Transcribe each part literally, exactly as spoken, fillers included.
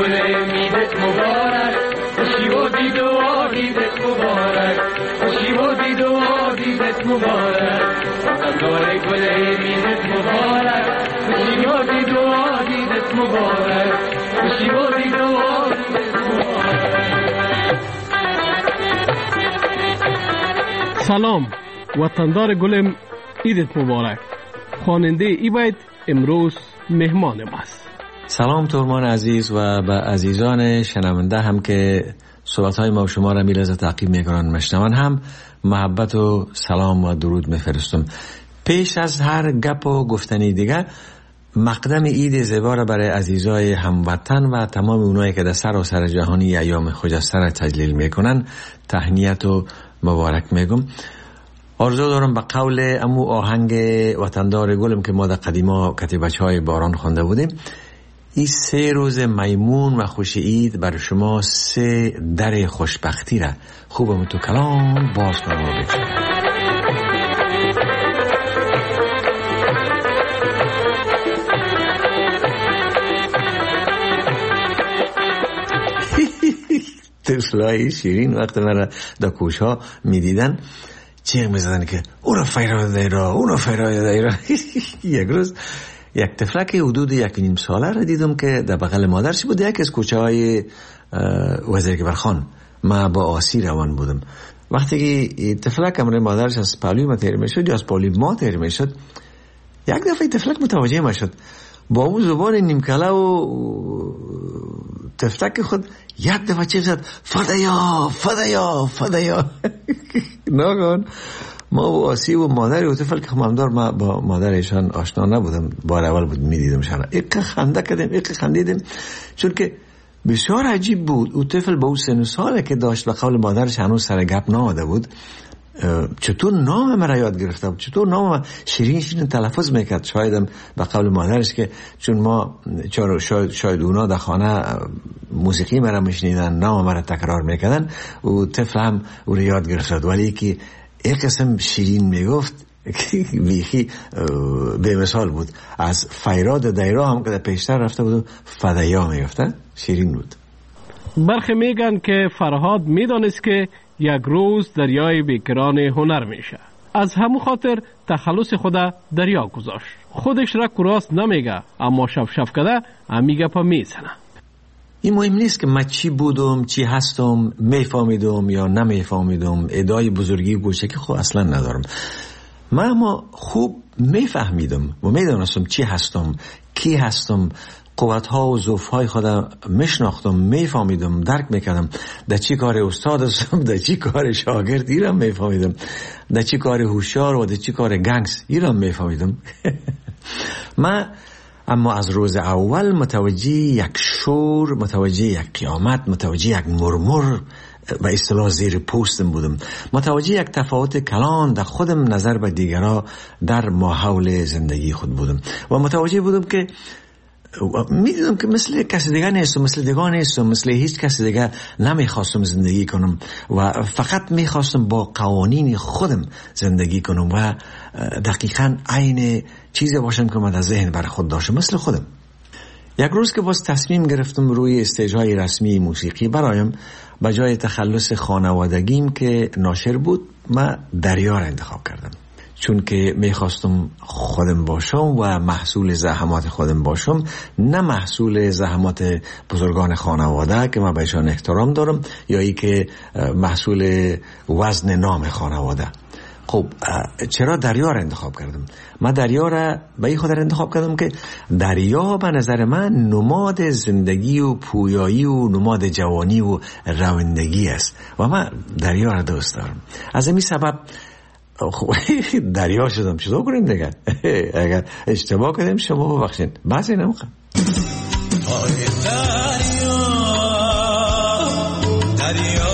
گل میدت مبارک، خوشی و دید و آدیدت مبارک، خوشی و دید و آدیدت مبارک، وطندار گل میدت مبارک، خوشی و دید و آدیدت مبارک، خوشی و دید و آدیدت مبارک. سلام، وطندار گلم، عیدت مبارک. خواننده ای بیت امروز مهمان ماست. سلام تورمان عزیز و به عزیزان شنونده هم که صحبت‌های ما و شما را میلحظه تعقیب میکنن مشنون هم محبت و سلام و درود میفرستم. پیش از هر گپ و گفتنی دیگه مقدم عید زیبا را برای عزیزای هموطن و تمام اونایی که در سراسر جهانی ایام خجسته را تجلیل میکنن تهنیت و مبارک میگم. آرزو دارم به قول امو آهنگ وطندار گلم که ما در قدیما کتیبچهای باران خوانده بودیم، این سه روز میمون و خوش عید بر شما سه در خوشبختی را خوبم تو کلام باز کنم و بچه. طفلای شیرین وقت من در کوچه ها می دیدن چیغ می زدن که اونو فیرای دایرا اونو فیرای دایرا. یک روز یک طفلک حدود یک نیم ساله را دیدم که در بغل مادرش بود، یک از کوچه های وزیرکبرخان. ما با آسی روان بودم. وقتی که طفلک امر مادرش از پالوی ما تیر می شد یا از پالوی ما تیر می شد، یک دفعه طفلک متوجه ما شد، با اون زبان نیمکله و تفلک خود یک دفعه چیز زد فدایا فدایا فدایا. ناگهان ما و آسی و مادر و طفل که خمامدار، ما با مادرشان آشنا نبودم، بار اول بود میدیدم شان، یک خنده کردیم یک خندیدیم، چون که بسیار عجیب بود. او طفل با اون سن و ساله که داشت به قول مادرش هنوز سر گپ نآمده بود، چطور نام مرا یاد گرفته بود، چطور نام شیرین شیرین تلفظ میکرد. شایدم به قول مادرش که چون ما چرا شاید, شاید اونا در خانه موسیقی مرا میشنیدن، نام مرا تکرار میکردن، و طفل هم او رو یاد گرفت. ولی که یک قسم شیرین میگفت بیخی به مثال بود. از فیراد دایرا هم که در پیشتر رفته بود فدایا میگفتن، شیرین بود. برخی میگن که فرهاد میدانست که یک روز دریای بیکران هنر میشه، از همون خاطر تخلص خدا دریا گذاشت. خودش را کراس نمیگه، اما شف شف کده امیگه پا میزنه. این مهم نیست که من چی بودم چی هستم، میفهمیدم یا نمیفهمیدم، ادعای بزرگی و گوشه که خب اصلا ندارم. من اما خوب میفهمیدم و میدانستم چی هستم، کی هستم، قوت‌ها و ضعف‌های خودم میشناختم، میفهمیدم، درک میکردم. در چی کار استاد هستم، در چی کار شاگرد ایرم میفهمیدم، در چی کار هوشیار و در چی کار گنگس ایرم میفهمیدم. من اما از روز اول متوجه یک شور، متوجه یک قیامت، متوجه یک مرمر به اصطلاح زیر پوستم بودم، متوجه یک تفاوت کلان در خودم نظر به دیگرها در ماحول زندگی خود بودم و متوجه بودم که میدونم که مثل کسی دیگه نیستم، مثل دیگه نیستم، مثل هیچ کسی دیگه نمیخواستم زندگی کنم و فقط میخواستم با قوانین خودم زندگی کنم و دقیقاً عین چیزی باشم که من در ذهن برای خود داشتم، مثل خودم. یک روز که باز تصمیم گرفتم روی استیج‌های رسمی موسیقی برایم به جای تخلص خانوادگیم که ناشر بود، من دریا را انتخاب کردم، چون که میخواستم خودم باشم و محصول زحمات خودم باشم، نه محصول زحمات بزرگان خانواده که من بهشان احترام دارم یا ای که محصول وزن نام خانواده. خب چرا دریا را انتخاب کردم؟ من دریا را به این خاطر انتخاب کردم که دریا به نظر من نماد زندگی و پویایی و نماد جوانی و روندگی است و من دریا را دوست دارم. از همین سبب خب دریا شدم. چطور کنیم دیگه؟ اگر اشتباه کردیم شما ببخشین، بس اینم خواهم. دریا دریا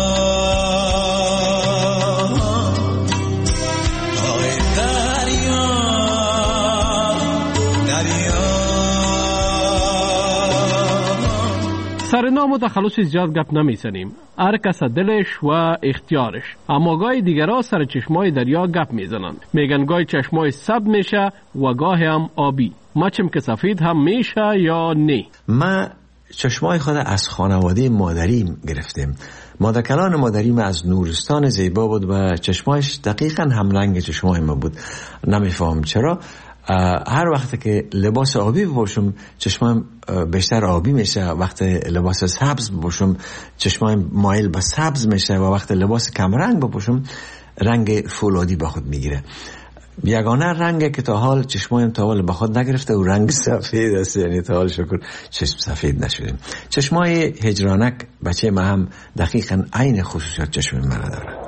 سرنام و تخلص زیاد گپ نمیزنیم، هر کس دلش و اختیارش. اما گاهی دیگرها سر چشمای دریا گپ میزنند، میگن گاهی چشمای سبز میشه و گاهی هم آبی، مچم که سفید هم میشه یا نه. من چشمای خود از خانواده مادریم گرفتیم. مادرکلان مادریم از نورستان زیبا بود و چشمایش دقیقا همرنگ چشمای ما بود. نمیفهم چرا هر وقت که لباس آبی بپوشم چشمایم بیشتر آبی میشه، وقت لباس سبز بپوشم چشمایم مایل به سبز میشه و وقت لباس کم رنگ بپوشم رنگ فولادی به خود میگیره. یگانه رنگ که تا حال چشمایم تا حال به خود نگرفته و رنگ سفید است، یعنی تا حال شکر چشم سفید نشدیم. چشمای هجرانک بچه ما هم دقیقاً عین خصوصیات چشم من داره.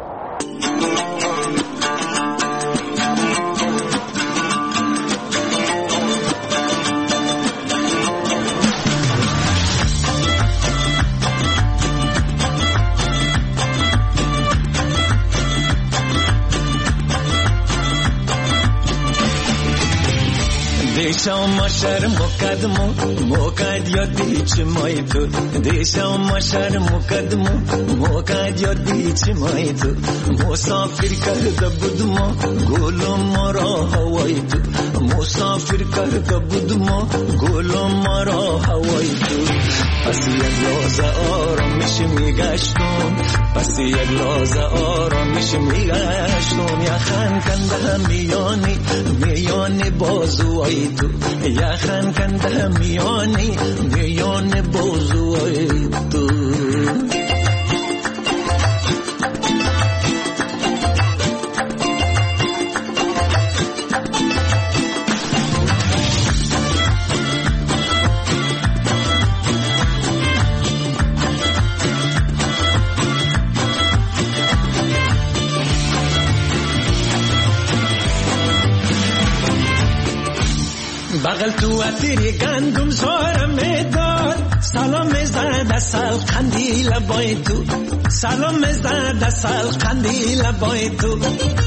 دیشا ما شر مقدمو موقع یادی چمای تو دیشا ما شر مقدمو موقع یادی چمای تو مسافر کرده بودم گلم مرا هوای تو مسافر کرده بودم گلم مرا هوای تو پس یک لحظه آرامش میگشتم پس یک لحظه آرامش میگشتم یخن کنده میانی میانی بازوی تو یخن کنده میانی میانی بازوی تو بغل تو اتری گندم زارم میدار سلام زد سال قندیل بای تو سلام زد سال قندیل بای تو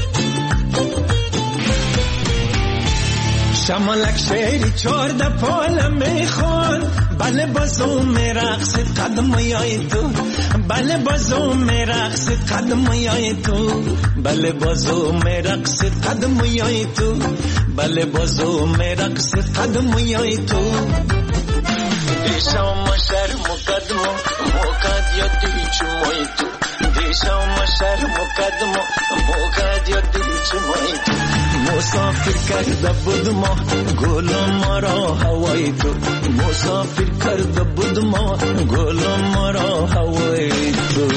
شمالک شیری چورده پال میخوان بله بازو میرقص قدم یای تو بله بازو میرقص قدم یای تو بله بازو میرقص قدم یای تو بله بازو میرقص قدم یای تو دیشا ما شر مقدمو موقع یادی چمای تو دیشا ما شر مقدمو موقع یادی چمای تو مسافر کرده بودم گلم مرا هوای تو مسافر کرده بودم گلم مرا هوای تو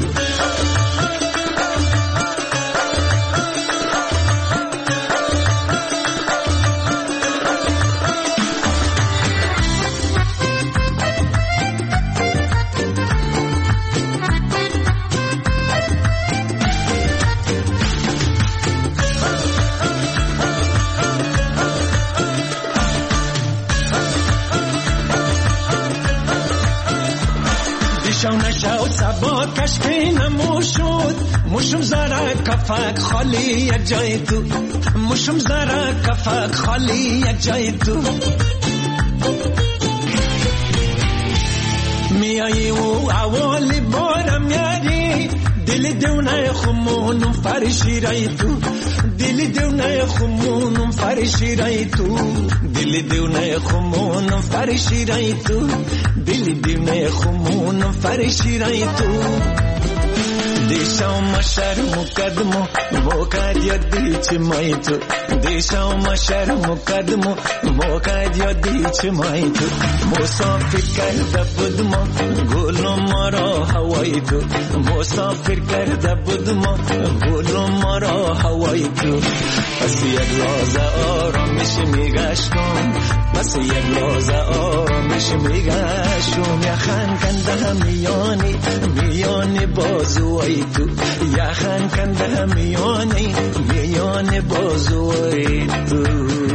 سبا کشکی نموشود مشم زرا کفک خالی یک جای تو مشم زرا کفک خالی یک جای تو میایی و اولی بارم یاری دل دونه خمونم فرشی رای تو دل دونه خمونم فرشی رای تو دل دونه خمونم فرشی رای تو دل دونه خمونم فرشی رای تو دیشا ما شر مقدمو موقع یادی چمای تو دیشا ما شر مقدمو موقع یادی چمای تو مسافر کرده بودم گلم مرا هوای تو مسافر کرده بودم گلم مرا هوای تو پس یک لحظه آرامش میگشتم پس یک لحظه آرامش میگشتم یخن کنده میانی میانی بازوی تو یخن کنده میانی میانی بازوی تو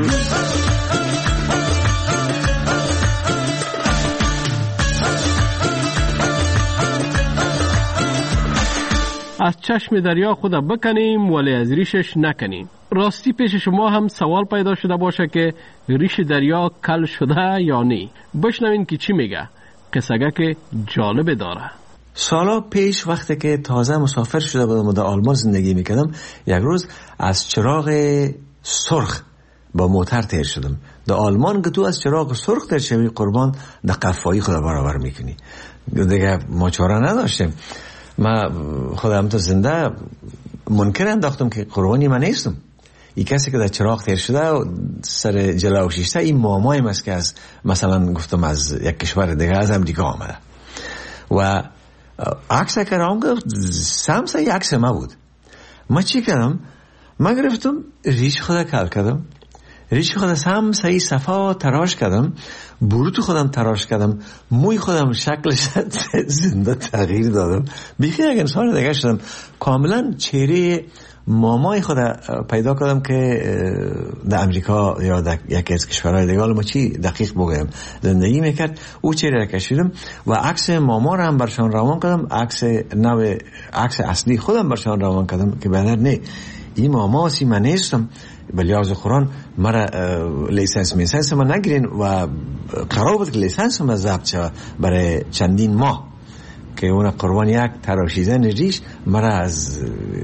از چشم دریا خود بکنیم ولی از ریشش نکنیم. راستی پیش شما هم سوال پیدا شده باشه که ریش دریا کل شده یا نه. بشنوین که چی میگه. قصه که جالب داره. سالا پیش وقتی که تازه مسافر شده بودم و در آلمان زندگی میکردم یک روز از چراغ سرخ با موتر تیر شدم. در آلمان که تو از چراغ سرخ در شوی قربان در قفایی خدا برابر میکنی. دیگه ما چاره نداشتیم. ما خودم تو زنده منکر انداختم که قربانی من نیستم. این کسی که در چراغ تیر شده و سر جلو شیشته این مامایم است که از مثلا گفتم از یک کشور دیگه از امریکا آمده و عکس کردم که سمسه یک عکس ما بود. ما چی کردم؟ ما گرفتم ریش خدا کل کردم، ریش خدا سمسه ای صفا تراش کردم، بروت خودم تراش کردم، موی خودم شکلش زنده تغییر دادم، بیخی یک انسان دیگه شدم. کاملا چهره مامای خدا پیدا کردم که در امریکا یا در یکی از کشورهای دیگه، ما چی دقیق بگم زندگی میکرد، او چهره کشیدم و عکس ماما رو هم برشان روان کردم، عکس نو عکس اصلی خودم برشان روان کردم که بهتر نه این ماما سی من نیستم. بلی از قرآن مرا لیسنس میسنس ما نگیرین و قرار بود که لیسنس ما ضبط شود برای چندین ماه که اون قربان یک تراشیدن ریش مرا از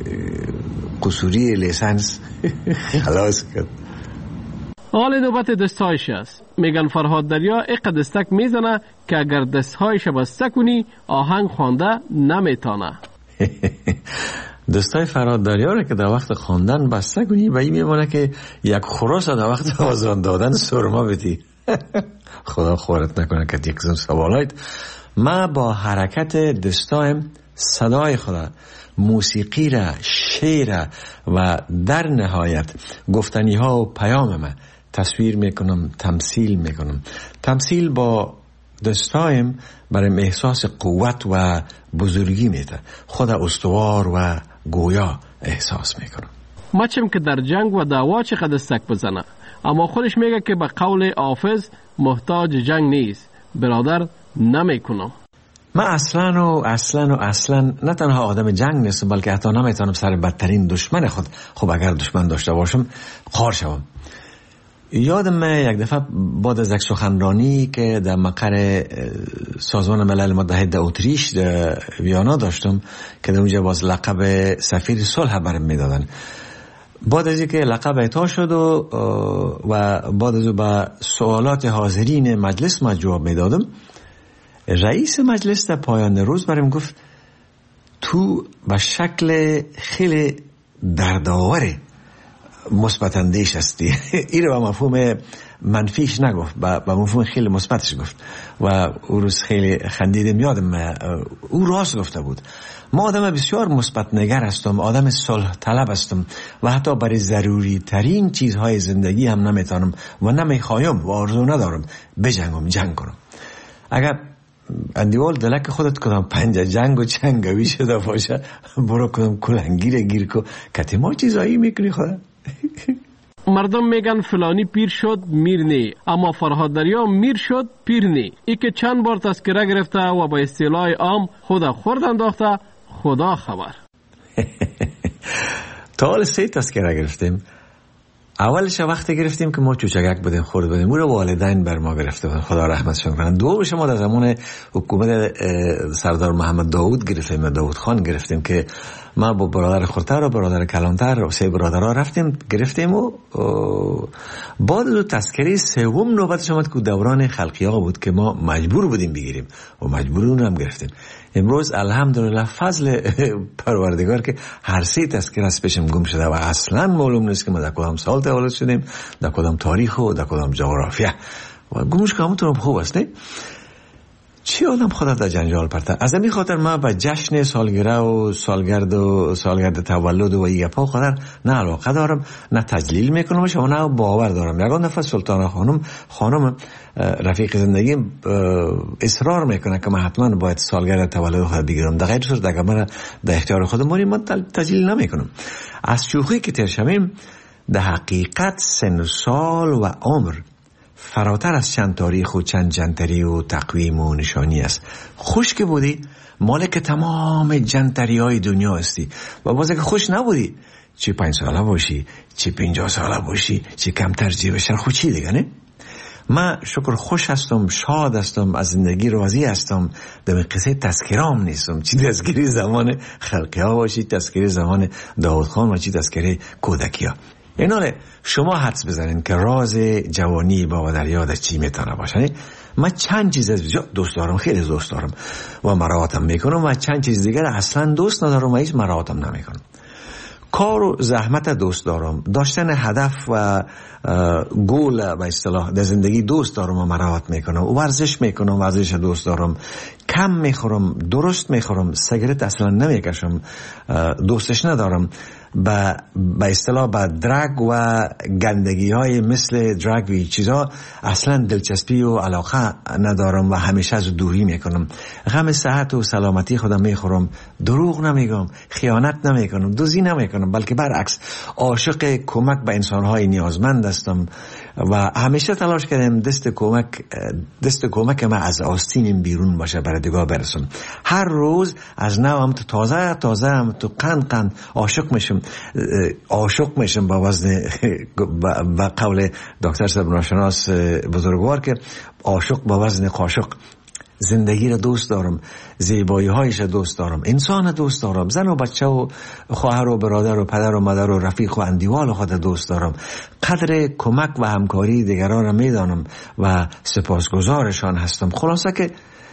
قصوری لیسنس خلاص کرد. حال نوبت دستایش است. میگن فرهاد دریا اقا دستک میزنه که اگر دستهایش بسته کنی آهنگ خوانده نمیتانه. دستای فرهاد دریا رو که در وقت خواندن بسته کنی و این میمونه که یک خراس در وقت آزان دادن سرما بدی. خدا خورت نکنه که یک زن سوالایت. ما با حرکت دستایم صدای خدا، موسیقی را، شعر و در نهایت گفتنی ها و پیام ما تصویر میکنم، تمثیل میکنم. تمثیل با دستایم برای احساس قوت و بزرگی میده. خود استوار و گویا احساس میکنم. مچم که در جنگ و دعوا چقدر دستک بزنه، اما خودش میگه که به قول حافظ محتاج جنگ نیست، برادر نمیکنم. من اصلا و اصلا و اصلا نه تنها آدم جنگ نیستم بلکه حتی نمیتونم سر بدترین دشمن خود، خب اگر دشمن داشته باشم، خار شوم. یادم یک دفعه بعد از یک سخنرانی که در مقر سازمان ملل متحد در اتریش در ویانا داشتم که در اونجا باز لقب سفیر صلح برم میدادن، بعد از اینکه لقب اعطا شد و و بعد از اون به سوالات حاضرین مجلس ما جواب میدادم، رئیس مجلس در پایان روز برام گفت تو به شکل خیلی دردآور مثبت اندیش هستی. این رو به مفهوم منفیش نگفت، به مفهوم خیلی مثبتش گفت و او روز خیلی خندیدم. یادم او راست گفته بود. ما آدم بسیار مثبت نگر هستم، آدم صلح طلب هستم و حتی برای ضروری ترین چیزهای زندگی هم نمیتونم و نمیخوایم و آرزو ندارم بجنگم، جنگ کنم. اگر اندیوال دلک خودت کدام پنجه جنگ و چنگوی شده باشه، برو کدام کلنگیر گیر کو کتی ما چیزایی میکنی خدا. مردم میگن فلانی پیر شد میر نی، اما فرهاد دریا میر شد پیر نی. ای که چند بار تذکره گرفته و با اصطلاح عام خدا خورد انداخته، خدا خبر. تا حال سه تذکره گرفتیم. اولش وقتی گرفتیم که ما چوچگک بودیم، خورد بودیم، او رو والدین بر ما گرفته بودن، خدا رحمتشون کنن. دومش ما در زمان حکومت سردار محمد داوود گرفتیم، داوود خان گرفتیم که ما با برادر خورتر و برادر کلانتر و سه برادرها رفتیم گرفتیم و بعد از تذکره سوم نوبتش آمد که دوران خلقی‌ها بود که ما مجبور بودیم بگیریم و مجبور اون هم گرفتیم. امروز الحمدلله فضل پروردگار که هر سه تذکره از پیشم گم شده و اصلا معلوم نیست که ما در کدام سال تولد شدیم، در کدام تاریخ و در کدام جغرافیا و گمش که همونطور خوب است. نه چی آدم خدا در جنجال پرته. از همین خاطر ما به جشن سالگرد و سالگرد و سالگرد تولد و این گپا خدا نه علاقه دارم، نه تجلیل میکنمش و نه باور دارم. یکان دفعه سلطان خانم خانم رفیق زندگی اصرار میکنه که من حتما باید سالگرد تولد خود بگیرم، در غیر صورت اگر من در اختیار خودم مونیم من تجلیل نمیکنم. از شوخی که تر شویم، در حقیقت سن سال و عمر فراتر از چند تاریخ و چند جنتری و تقویم و نشانی است. خوش که بودی مالک تمام جنتری های دنیا هستی و باز که خوش نبودی، چی پنج ساله باشی، چی پنجاه ساله باشی، چی کمتر چی بشر، خود چی دیگه نه؟ من شکر خوش هستم، شاد هستم، از زندگی راضی هستم. در قصه تذکرام نیستم، چی تذکری زمان خلقی ها باشی، تذکری زمان داود خان و چی تذکری کودکی ها. ایناله شما حدس بزنین که راز جوانی بابا دریا در چی میتونه باشه. من چند چیز از دوست دارم، خیلی دوست دارم و مراعاتم میکنم و چند چیز دیگر اصلا دوست ندارم و هیچ مراعاتم نمیکنم. کار و زحمت دوست دارم، داشتن هدف و گول به اصطلاح در زندگی دوست دارم و مراعات میکنم، ورزش میکنم، ورزش دوست دارم، کم میخورم، درست میخورم، سیگارت اصلا نمیکشم، دوستش ندارم، به به اصطلاح به درگ و گندگی های مثل درگ و چیزا اصلا دلچسپی و علاقه ندارم و همیشه از دوری میکنم. غم صحت و سلامتی خودم میخورم، دروغ نمیگم، خیانت نمیکنم، دزدی نمیکنم، بلکه برعکس عاشق کمک به انسانهای نیازمند هستم و همیشه تلاش کردم دست کمک دست کمک ما از آستین بیرون باشه برای دیگاه برسم. هر روز از نو هم تو تازه تازه هم تو قند قند عاشق میشم عاشق میشم با وزن و قول دکتر صاحب ناشناس بزرگوار که عاشق با وزن قاشق. زندگی را دوست دارم، زیبایی هایش را دوست دارم، انسان را دوست دارم، زن و بچه و خواهر و برادر و پدر و مادر و رفیق و اندیوال خود را دوست دارم. قدر کمک و همکاری دیگران را میدانم و سپاسگزارشان هستم. خلاصه که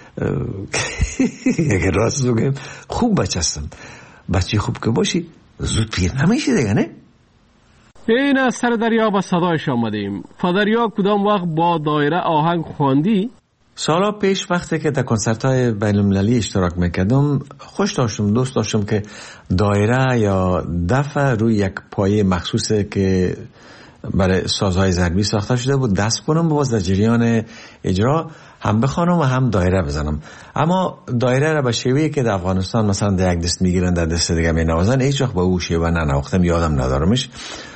اگر راست بگم خوب بچه هستم. بچه خوب که باشی زود پیر نمیشی دیگه، نه؟ این از سر دریا با صدایش آمدیم. فدریا کدام وقت با دایره آهنگ خواندی؟ سالا پیش وقتی که در کنسرت های بین المللی اشتراک میکردم خوش داشتم، دوست داشتم که دایره یا دف روی یک پایه مخصوصه که برای سازهای ضربی ساخته شده بود دست کنم باز در جریان اجرا هم بخوانم و هم دایره بزنم. اما دایره را به شیوهی که در افغانستان مثلا در یک دست میگیرن در دست دیگه مینوازن هیچ وقت به او شیوه ننواختم، یادم ندارمش.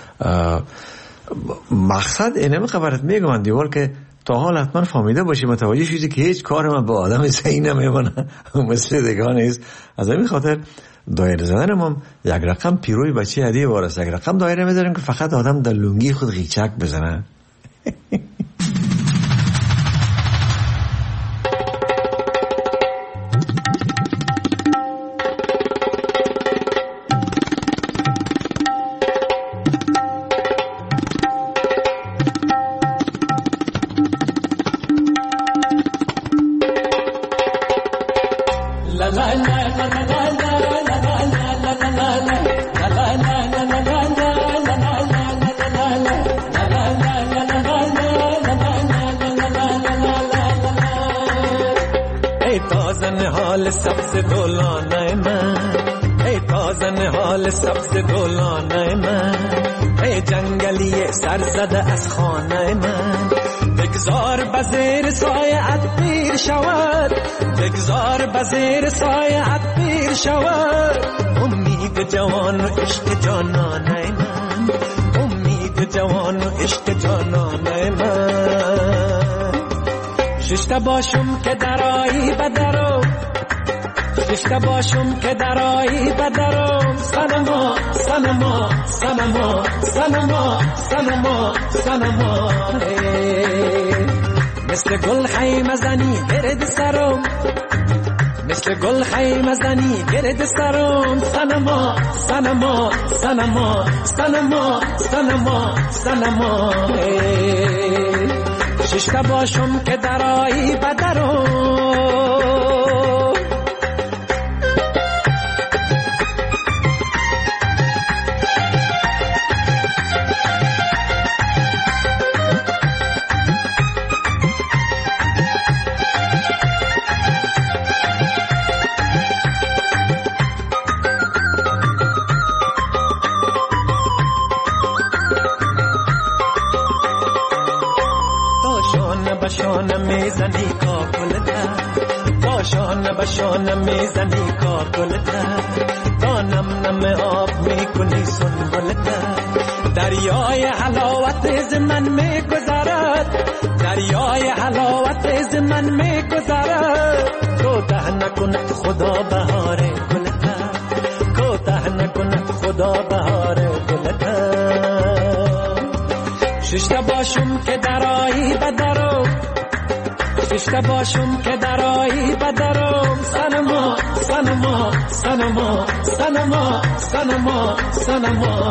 مقصد اینه خبرت میگم دیوال که تا حال حتما فهمیده باشی متوجه شدی که هیچ کار من با آدم صحیح نمیمونه مثل دیگه نیست. از همین خاطر دایره زدنم هم یک رقم پیروی بچه هدیه وارست، یک رقم دایره میذاریم که فقط آدم در لنگی خود غیچک بزنه. سبز گلانه من ای تازه حال سبز گلانه من ای جنگلی سرزده از خانه من بگذار بزیر سایه پیر شود بگذار بزیر سایه پیر شود امید جوان و عشق جانانه من امید جوان و عشق جانانه من ششته باشم که درایی بدرو ششته باشم که درایی بدرم سنما سنما سنما سنما سنما سنما مثل گل خیمه زنی گرد سرم مثل گل خیمه زنی گرد سرم سنما سنما سنما سنما سنما سنما ششته باشم که درایی بدرم باشان میزنی کاکلتا باشان باشان میزنی کاکلتا دانم نم آب میکنی سنبلتا دریای حلاوت از من میگذرد دریای حلاوت از من میگذرد کوتاه نکند خدا بهار گلتا کوتاه نکند خدا بهار گلتا ششته باشم که درایی بدرم ششته باشم که درایی بدرم سنما سنما سنما سنما سنما سنما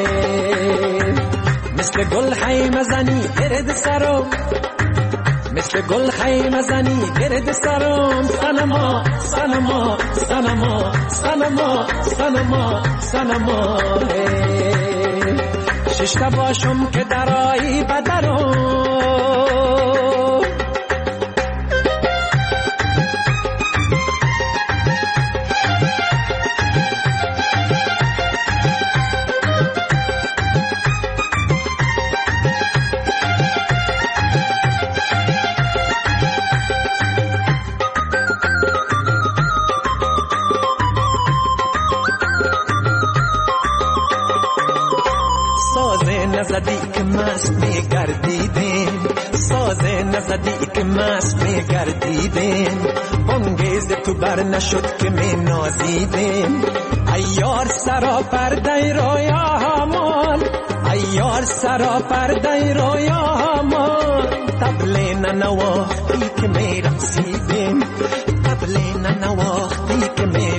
مثل گل خیمه زنی گرد سرم مثل گل خیمه زنی گرد سرم سنما سنما سنما سنما سنما سنما ششتا باشم که درایی بدرم نزدی که مست میگردیدیم سازه نزدی که مست میگردیدیم بانگیز تو بر نشد که می نازیدیم ایار سرا پرده رویا همان ایار سرا پرده رویا همان تبلی ننواختی که می رقصیدیم تبلی ننواختی که می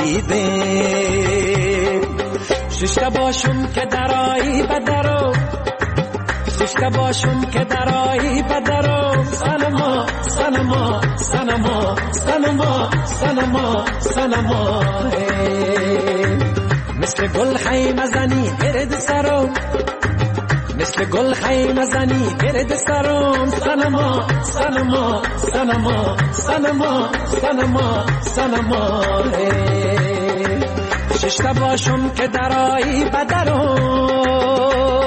رقصیدیم ششتا باشم که درایی بدرم ششتا باشم که درایی بدرم سنما سنما سنما سنما سنما سنما مثل گل خیمه زنی گرد سرم مثل گل خیمه زنی گرد سرم سنما سنما سنما سنما سنما سنما ششتا باشم که درایی بدرم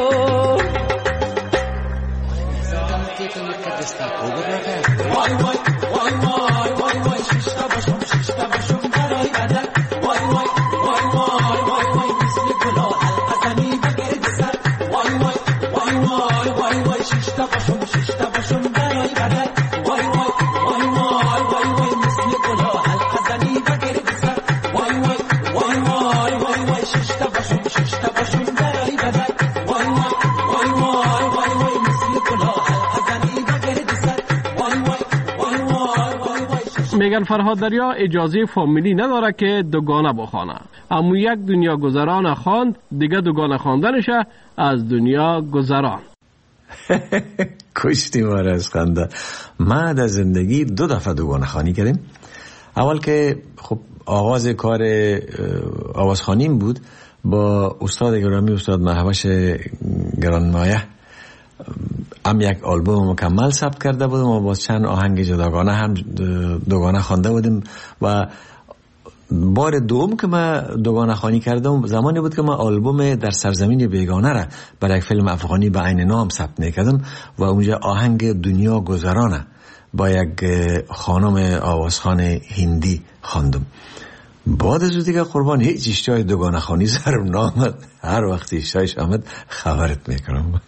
وای وای وای وای وای وای ششتا باشم ششتا باشم درایی بدر وای وای وای وای وای وای مثل گلا الحزنی بگرد سر وای وای وای وای وای وای ششتا باشم ششتا باشم درایی بدر وای وای وای وای وای وای مثل گلا الحزنی بگرد سر وای وای وای وای وای وای ششتا باشم ششتا باشم درایی بدر وای وای وای وای وای وای مثل گلا الحزنی بگرد سر وای وای وای وای وای وای میگن فرهاد دریا اجازه فامیلی نداره که دوگانه بخوانه، اما یک دنیا گذران خواند دیگه دوگانه خواندنشه از دنیا گذران. کشتی ماره از خنده. ما در زندگی دو دفعه دوگانه خوانی کردیم. اول که خب آغاز کار آوازخوانیم بود با استاد گرامی استاد مهوش گرانمایه، هم یک آلبوم مکمل ثبت کرده بودم و با چند آهنگ جداگانه هم دوگانه خوانده بودیم و بار دوم که ما دوگانه خوانی کردم زمانی بود که ما آلبوم در سرزمین بیگانه را برای یک فیلم افغانی به عین نام ثبت میکردم و اونجا آهنگ دنیا گذرانه با یک خانم آوازخوان هندی خواندم. بعد از دیگه قربان هیچ اشتهای دوگانه خوانی سرم نامد، هر وقت اشتهایش آمد خبرت میکنم.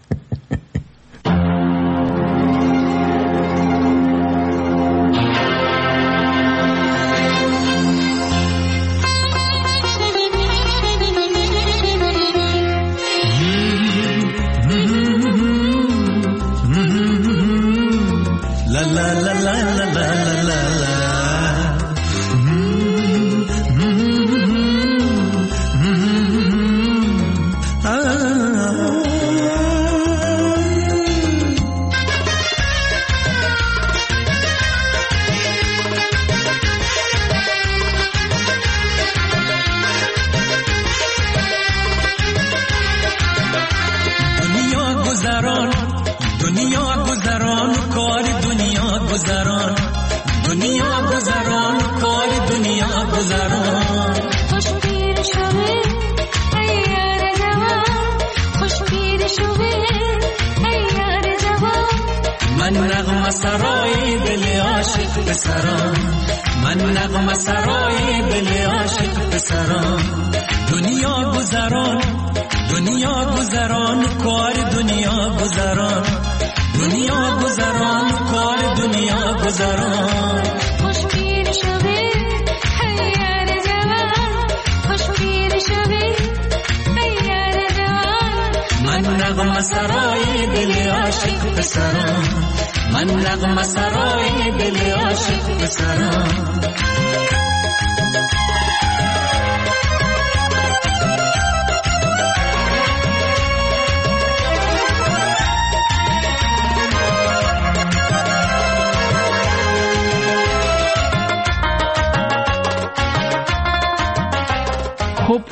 من نغمه سرای دل عاشق بسرم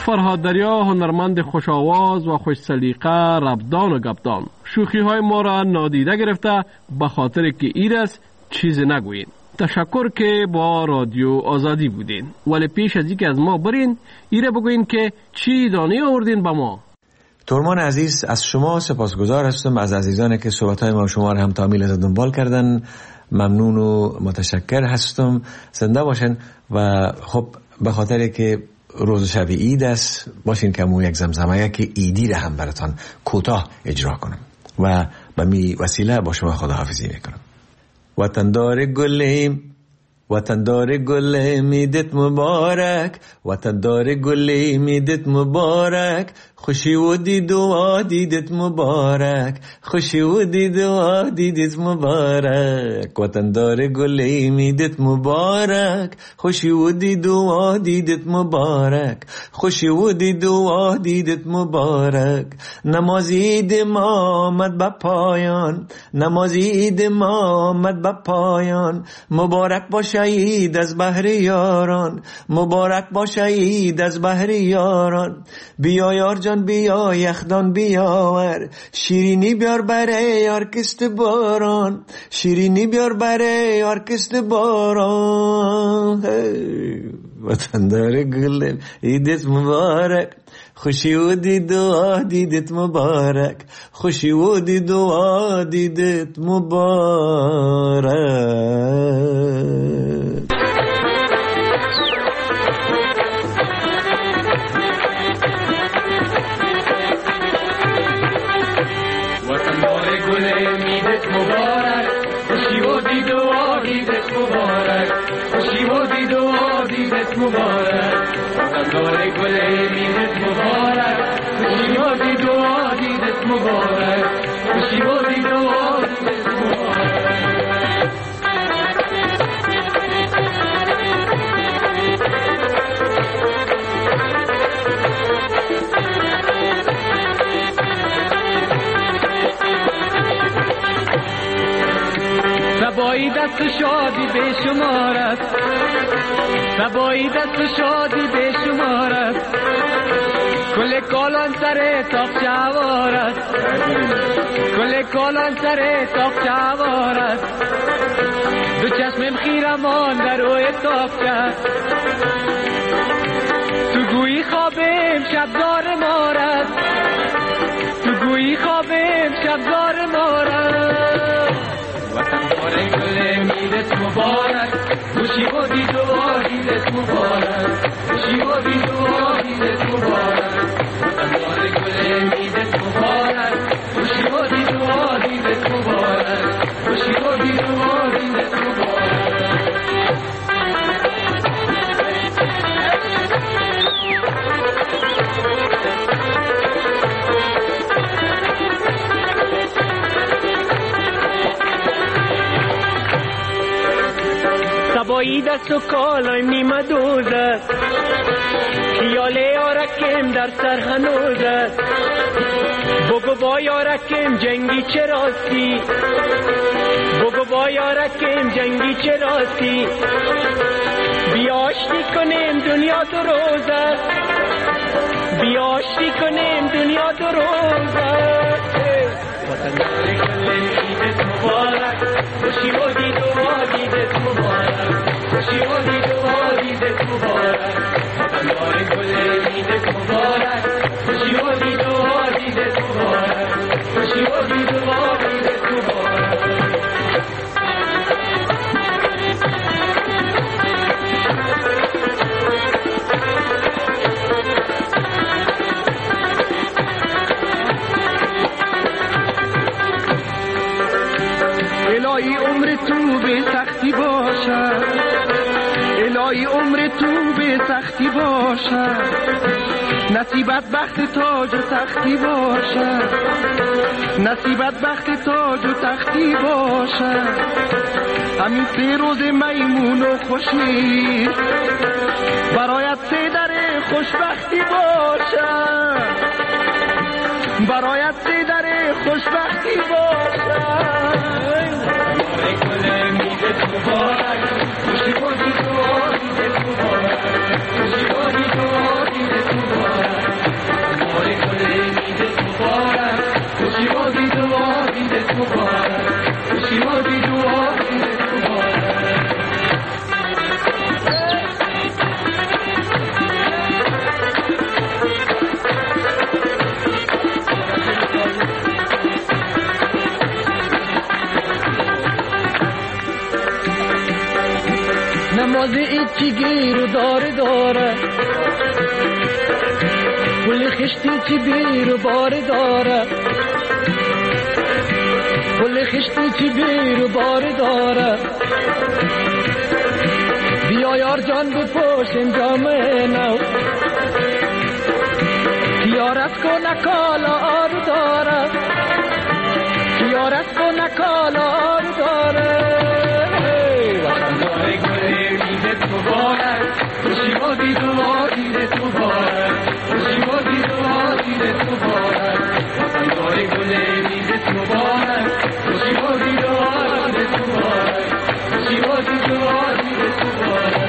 فرهاد دریا هنرمند خوش آواز و خوش سلیقه، ربدان و گبدان، شوخی های ما را نادیده گرفته به خاطر که ایرس چیز نگوین. تشکر که با رادیو آزادی بودین، ولی پیش از اینکه از ما برین ایره بگوین که چی دانی آوردین با ما. تورمان عزیز، از شما سپاسگزار هستم، از عزیزانی که صحبت‌های ما و شما را هم تامیل از دنبال کردن ممنون و متشکر هستم. زنده باشین و خب به خاطر که روز شب عید است باشین که مو یک زمزمه که ایدی را هم براتان کوتاه اجرا کنم و به می وسیله با شما خداحافظی میکنم. وطندار گلیم، وطندار گلیم عیدت مبارک، وطندار گلیم عیدت مبارک، خوشی و دید و دیدت مبارک، خوشی و دید و دیدت مبارک، وطندار گلیم عیدت مبارک، خوشی و دید و دیدت مبارک، خوشی و دید و دیدت مبارک. نماز عید ما آمد به پایان، نماز عید ما آمد به پایان، مبارک باشه عید از بهر یاران، مبارک باشه عید از بهر یاران. بیا یار جان بیا یخدان بیاور، شیرینی بیار برای ارکست باران، شیرینی بیار برای ارکست باران. وطندار گلم عیدت مبارک، خوشی و دید و دیدت مبارک، خوشی و دید و دیدت مبارک. مبارک وطندار گل میدت مبارک، خوشی و دید و دیدت مبارک، خوشی و دید و دیدت مبارک. سبایی دست شادی به شمارت، سبایی دست شادی به شمارت، کل کالان سر تاق چوارت، کل کالان سر تاق چوارت، دو چشمم خیرمان در روی تاق کرد، تو گویی خوابم شبدار مارد، تو گویی خوابم شبدار مارد. وطندار گل میدت مبارک، خوشی و دید و دیدت مبارک، خوشی و دید و دیدت مبارک. وطندار گل میدت مبارک، خوشی و دید و دیدت مبارک، خوشی و دید و دیدت مبارک. سبایی دست و کالای نیمه دوزد، خیال یارکم در سر هنوزد، بگو با یارکم جنگی چه راستی، بگو با یارکم جنگی چه راستی، بیا آشتی کنیم دنیا دو روزد، بیا آشتی کنیم دنیا دو روزد. وطندار گل عیدت مبارک، خوشی و دید و دیدت مبارک، خوشی و دید و دیدت مبارک. وطندار گل عیدت مبارک، خوشی و دید و دیدت مبارک، خوشی و دید و دیدت مبارک. الهی عمر تو به سختی باشد، الهی عمر تو به سختی باشد، نصیبت بخت تاج و تختی باشد، نصیبت بخت تاج و تختی باشد. همین سه روز میمون و خوشی برایت سه در خوشبختی باشد، برایت سه در خوشبختی باشد. گل میدت مبارک، خوشی و دید و دیدت مبارک، خوشی و دید و دیدت مبارک. نمازی ایچی گیر داره داره پول خشتی چی بیر باره داره پول خشتی چی بیر باره داره بیا یار جان بپوشیم جامعه نو یارت کو نکالا آرو داره یارت کو نکالا آرو داره وطن داره گله میدت مبارک خوشی بازی دعا دیدت مبارک خوشی بازی دعا دیدت مبارک وطن داره گله میدت مبارک خوشی بازی دعا دیدت مبارک خوشی بازی دعا دیدت مبارک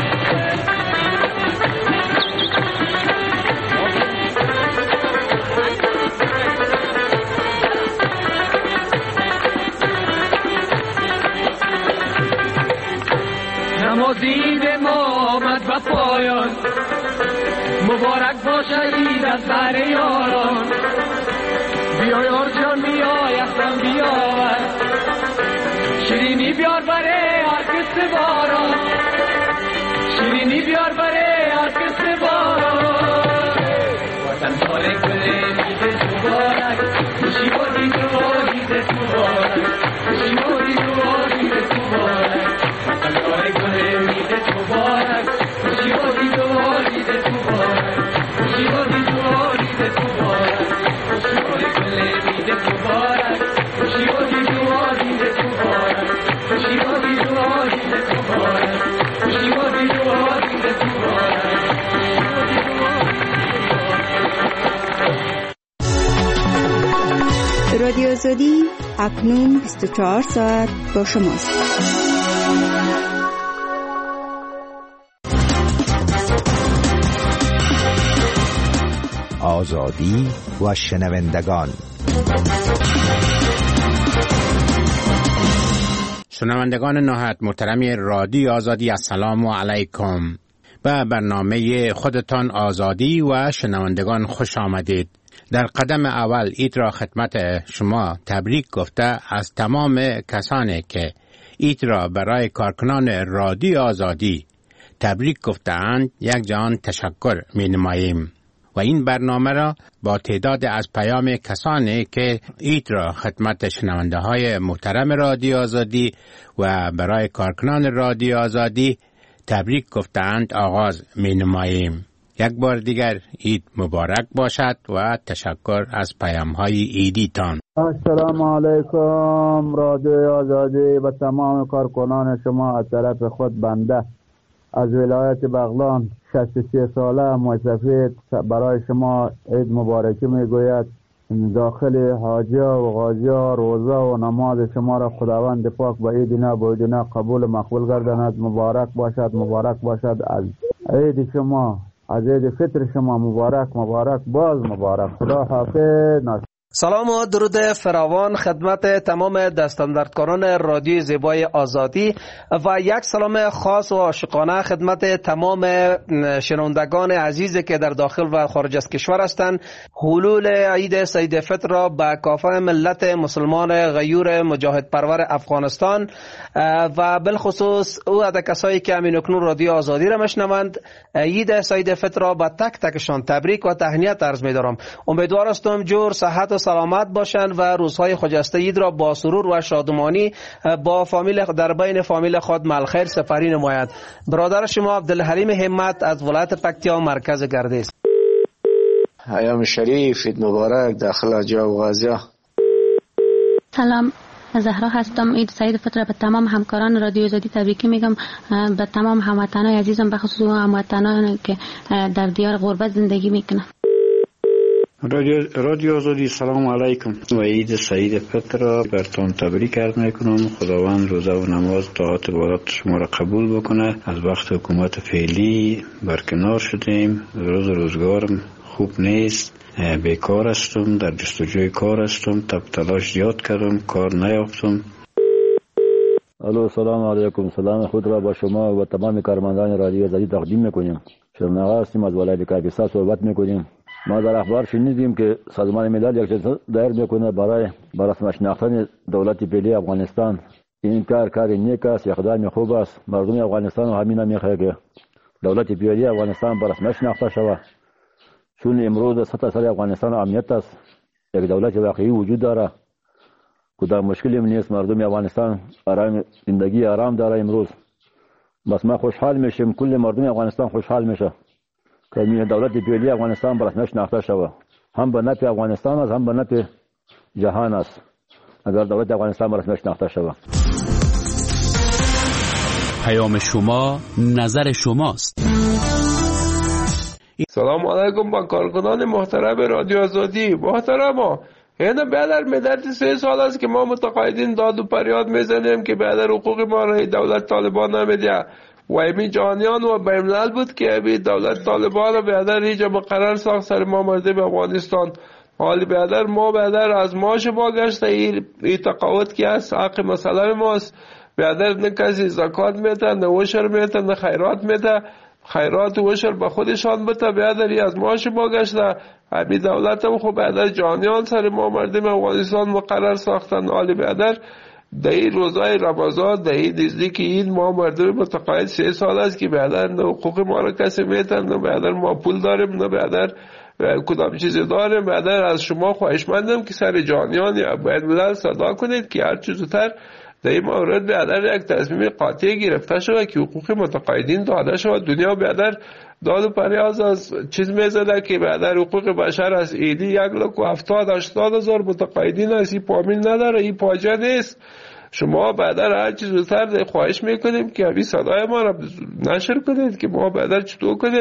نمازید ما آمد و پایان مبارک باشه عید از بر یاران بیا یار جان بیا یختم بیاور شیرینی بیار بره هر کس باران شیرینی بیار بره هر کس باران وطن داره گله میدت مبارک خوشی بازی دعا دیدت مبارک خوشی بازی دعا دیدت مبارک وطن داره گله میدت مبارک خوشی بازی دعا دیدت مبارک خوشی بازی دعا دیدت مبارک خوشی بازی گله میدت مبارک خوشی بازی دعا دیدت مبارک خوشی بازی دعا دیدت مبارک خوشی بازی دعا دیدت مبارک رادیو آزادی اکنون بیست و چهار ساعت با شماست. آزادی و شنوندگان. شنوندگان نهایت محترم رادیو آزادی، السلام علیکم. به برنامه خودتان آزادی و شنوندگان خوش آمدید. در قدم اول عید را خدمت شما تبریک گفته از تمام کسانی که عید را برای کارکنان رادیو آزادی تبریک گفتند یک جان تشکر می نماییم و این برنامه را با تعداد از پیام کسانی که عید را خدمت شنونده های محترم رادیو آزادی و برای کارکنان رادیو آزادی تبریک گفتند آغاز می نماییم. یک بار دیگر عید مبارک باشد و تشکر از پیام های عیدی تان. السلام علیکم رادیو آزادی و تمام کارکنان شما. از طرف خود بنده از ولایت بغلان شصت و سه ساله موسفید برای شما عید مبارکی میگوید. داخل حاجیا و غازیا روزه و نماز شما را خداوند پاک به عید نبودینا قبول مقبول گرداند. مبارک باشد مبارک باشد. از عید شما از عید فطر شما مبارک مبارک باز مبارک. خدا حافظ. سلام و درود فراوان خدمت تمام دستاندردکاران رادیو زیبای آزادی و یک سلام خاص و عاشقانه خدمت تمام شنوندگان عزیز که در داخل و خارج از کشور هستند. حلول عید سعید فطر را به کافه ملت مسلمان غیور مجاهد پرور افغانستان و بالخصوص او عده کسایی که همین اکنون رادیو آزادی را میشنوند عید سعید فطر را به تک تکشان تبریک و تهنیت عرض می‌دارم. امیدوار هستم جور صحت و سلامت باشند و روزهای خجسته عید را با سرور و شادمانی با فامیل در بین فامیل خود ملخیر سپری نمایند. برادر شما عبدالحلیم همت از ولایت پکتیا مرکز گردیز. ایام شریف عید مبارک داخل جا و غازیا. سلام، زهرا هستم. عید سعید فطر به تمام همکاران رادیو آزادی تبریکی میگم، به تمام هموطنان عزیزم، به خصوص هموطنان که در دیار غربت زندگی میکنن. رادیو رادیو آزادی سلام علیکم و عید سعید فطر را براتون تبریک عرض میکنم. خداوند روزه و نماز طاعت عبادت شما را قبول بکنه. از وقت حکومت فعلی برکنار شدیم، روز روزگارم خوب نیست، بیکار هستم، در جستجوی کار هستم، تب تلاش زیاد کردم، کار نیافتم. الو سلام علیکم. سلام خود را با شما و تمام کارمندان رادیو آزادی تقدیم میکنیم. شرمنوار هستیم، از ولایت کاپیسا صحبت میکنیم. ما در اخبار شنیدیم که سازمان ملل یک جلسه دایر میکنه برای برای شناختن دولت فعلی افغانستان. این کار کار نیک است، اقدام خوب است. مردم افغانستان همین میخواد که دولت پیالی افغانستان به رسمیت شناخته شود، چون امروز سطح سر افغانستان امنیت است، یک دولت واقعی وجود داره، کدام مشکلی نیست. مردم افغانستان آرام زندگی آرام داره امروز. بس ما خوشحال میشیم، کل مردم افغانستان خوشحال میشه که این دولت پیالی افغانستان به رسمیت شناخته شود. هم به نفع افغانستان است، هم به نفع جهان است اگر دولت افغانستان به رسمیت شناخته شود. پیام شما نظر شماست. سلام علیکم با کارکنان محترم رادیو آزادی. محترما، اینه بیادر مدت سه سال است که ما متقاعدین داد و پریاد میزنیم که بیادر حقوق ما را دولت طالبان نمیده و امی جانیان و بیملل بود که امی دولت طالبان را بیادر اینجا مقرر ساخت سر ما مردم افغانستان. حالی بیادر ما بیادر از ماش ما گشته ای, ای تقاعد که است حق مسئله ماست. بیادر نه کسی زکات میده، نه وشر میده، نه خیرات میده. خیرات و وشر به خودشان بده، بیادری از ماش ما گشته. امی دولت هم خوب بیادر جانیان سر ما مردم افغانستان مقرر ساختن. حالی بیادر دهی روزای رمضان، دهی نزدیک این ما مردم متقاعد سه سال است که بیادر نه حقوق ما را کسی میتن، نه بیادر ما پول داریم، نه بیادر کدام چیزی داریم. بیادر از شما خواهشمندم که سر جانیان یا باید ملل صدا کنید که هر چیز زودتر در این مورد بیادر یک تصمیم قاطع گرفته شود که حقوق متقاعدین داده شود. دنیا بیادر داد و پریاز از چیز میزده که بیادر حقوق بشر از ایدی یک لک و هفتاد هشتاد هزار متقاعدین است. این پامین نداره، این پاجه نیست. شما بیادر هر چیز زودتر خواهش میکنیم که همین صدای ما را نشر کنید که ما بیادر چطور کنیم.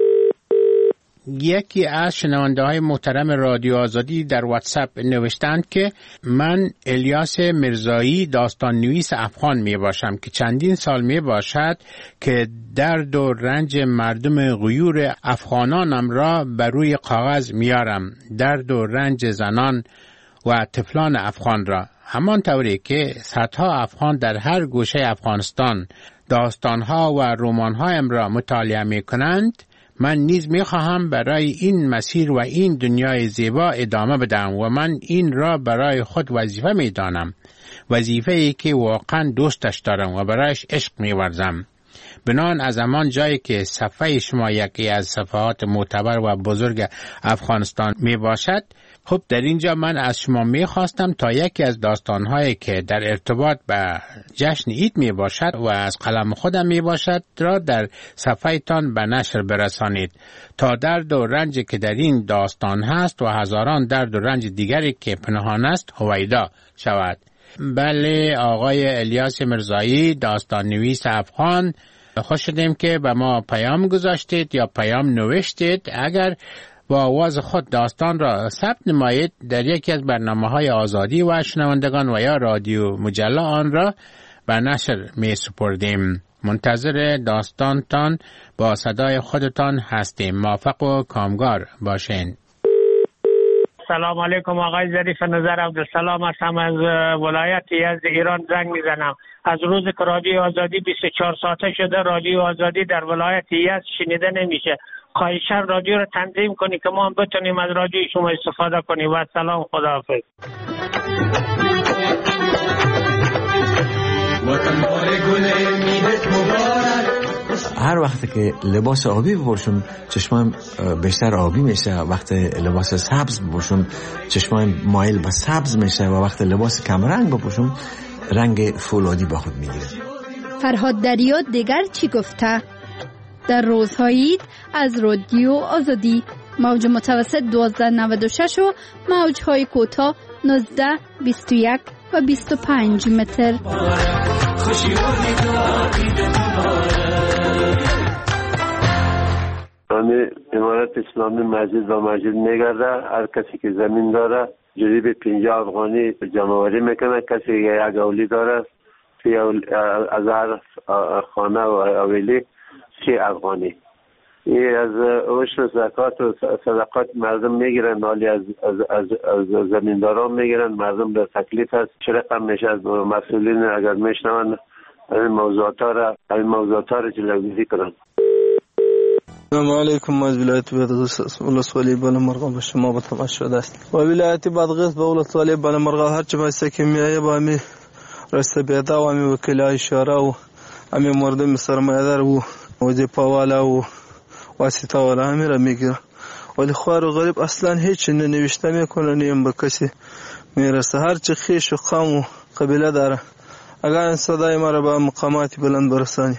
یکی از شنونده های محترم رادیو آزادی در واتساپ نوشتند که من الیاس مرزایی داستان نویس افغان می باشم که چندین سال می باشد که درد و رنج مردم غیور افغانانم را بر روی کاغذ میارم، درد و رنج زنان و طفلان افغان را، همان طوری که صدها افغان در هر گوشه افغانستان داستانها و رمانهایم را مطالعه می کنند. من نیز می خواهم برای این مسیر و این دنیای زیبا ادامه بدم و من این را برای خود وظیفه می دانم، وظیفه ای که واقعا دوستش دارم و برایش عشق می ورزم. بنان از همان جایی که صفحه شما یکی از صفحات معتبر و بزرگ افغانستان می باشد، خب در اینجا من از شما می خواستم تا یکی از داستانهایی که در ارتباط به جشن عید می باشد و از قلم خودم می باشد را در صفحه تان به نشر برسانید تا درد و رنجی که در این داستان هست و هزاران درد و رنج دیگری که پنهان است هویدا شود. بله آقای الیاس مرزایی داستان نویس افغان، خوش شدیم که به ما پیام گذاشتید یا پیام نوشتید. اگر با آواز خود داستان را ثبت نمایید در یکی از برنامه‌های آزادی و شنوندگان و یا رادیو مجله آن را به نشر می سپردیم. منتظر داستانتان با صدای خودتان هستیم. موفق و کامگار باشین. سلام علیکم آقای ظریف نظر عبدالسلام هستم از ولایت یزد ایران زنگ میزنم. از روز که رادیو آزادی بیست و چهار ساعته شده رادیو آزادی در ولایت یزد شنیده نمیشه. خواهشاً رادیو رو تنظیم کنی که ما هم بتونیم از رادیو شما استفاده کنیم. و سلام، خداحافظ. هر وقت که لباس آبی بپوشم چشمم بیشتر آبی میشه، وقت لباس سبز بپوشم چشمم مایل به سبز میشه و وقت لباس کمرنگ بپوشم رنگ فولادی با خود میگیره. فرهاد دریا دیگر چی گفته؟ در روزهای عید از رادیو آزادی موج متوسط دوازده نود و شش و موجهای کوتاه نوزده، بیست و یک و بیست و پنج متر. نام امارت اسلامی مسجد و مسجد میگرده. هر کسی که زمین داره جریب پنجاه افغانی جمعوری میکنه. کسی که یک اولی داره از هر خانه و اولی سی افغانی. این از عشر زکات و صدقات مردم میگیرن، مالی از از از, از زمینداران میگیرن. مردم به تکلیف است چه رقم میشه از مسئولین اگر میشنون این موضوعات را این موضوعات را جلوگیری کنن. السلام علیکم. از ولایت بادغیس ولسوالی بلمرغ به شما به تماس شده است و ولایت بادغیس به ولسوالی بلمرغ هر چه بایسته که میایه با می رئیس بیاده و همین وکلای شورا و همین مردم سرمایه‌دار و وظیفه والا و واسطه والا همین را میگیره، ولی خوار و غریب اصلا هیچ ننوشته میکنه، نیم به کسی میرسه. هر چه خیش و قوم و قبیله داره، اگر این صدای ما را به مقامات بلند برسانی.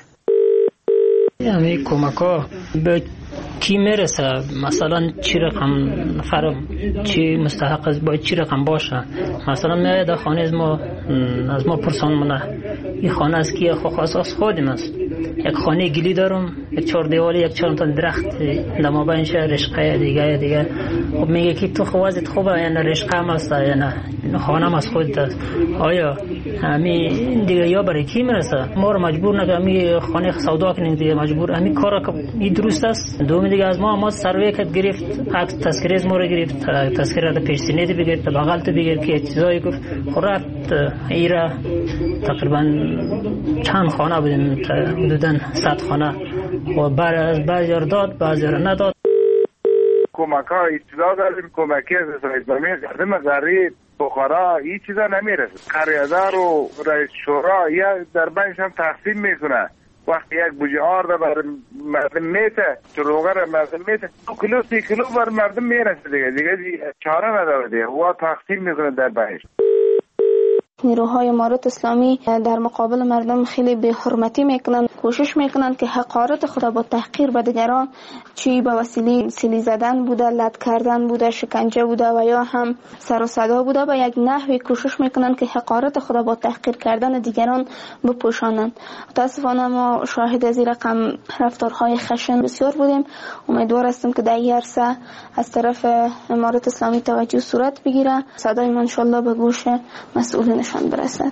همین کمک ها به کی میرسه؟ مثلا چی رقم نفر چی مستحق است، باید چی رقم باشه؟ مثلا میاد در خانه از ما از ما پرسان منه این خانه از کیه؟ خو خاص خودم است. یک خانه گلی دارم، یک چهار دیوالی، یک چهار تا درخت لما بین شه رشقه دیگه دیگه. خب میگه که تو خوازت خوبه یا نه رشقه هم است یا نه خانه هم از خودت است؟ آیا همین دیگه یا برای کی میرسه؟ ما رو مجبور نکنه همین خانه سودا کنیم دیگه، مجبور همین کارا که این درست است. دوم دیگه از ما ما سروی کت گرفت، عکس تذکره از ما رو گرفت، تذکره از پیش سینه دی بگیر، بغل تو بگیر که چیزایی گفت. خب رفت ایرا تقریبا چند خانه بودیم، حدوداً صد خانه و بعد از بعضی رو داد بعضی رو نداد. کمک ها ابتدا داریم، کمکی از اسلامی قدم غریب بخارا این چیزا نمیرسه. قریادار و رئیس شورا یا در بینش هم تقسیم میکنه. وقتی یک بوجه آرده بر مردم میته، چروغه را مردم میته، دو کیلو سی کیلو بر مردم میرسه دیگه دیگه چاره نداره دیگه، و تقسیم میکنه در بینش. نیروهای امارات اسلامی در مقابل مردم خیلی به حرمتی میکنن، کوشش میکنن که حقارت خود با تحقیر به دیگران، چی به وسیله سیلی زدن بوده، لط کردن بوده، شکنجه بوده و یا هم سر و صدا بوده، به یک نحوی کوشش میکنن که حقارت خود با تحقیر کردن دیگران بپوشانند. متاسفانه ما شاهد از این رقم رفتارهای خشن بسیار بودیم. امیدوار هستیم که در این عرصه از طرف امارات اسلامی توجه صورت بگیره، صدای ما ان شاء الله به گوش مسئولینشان برسد.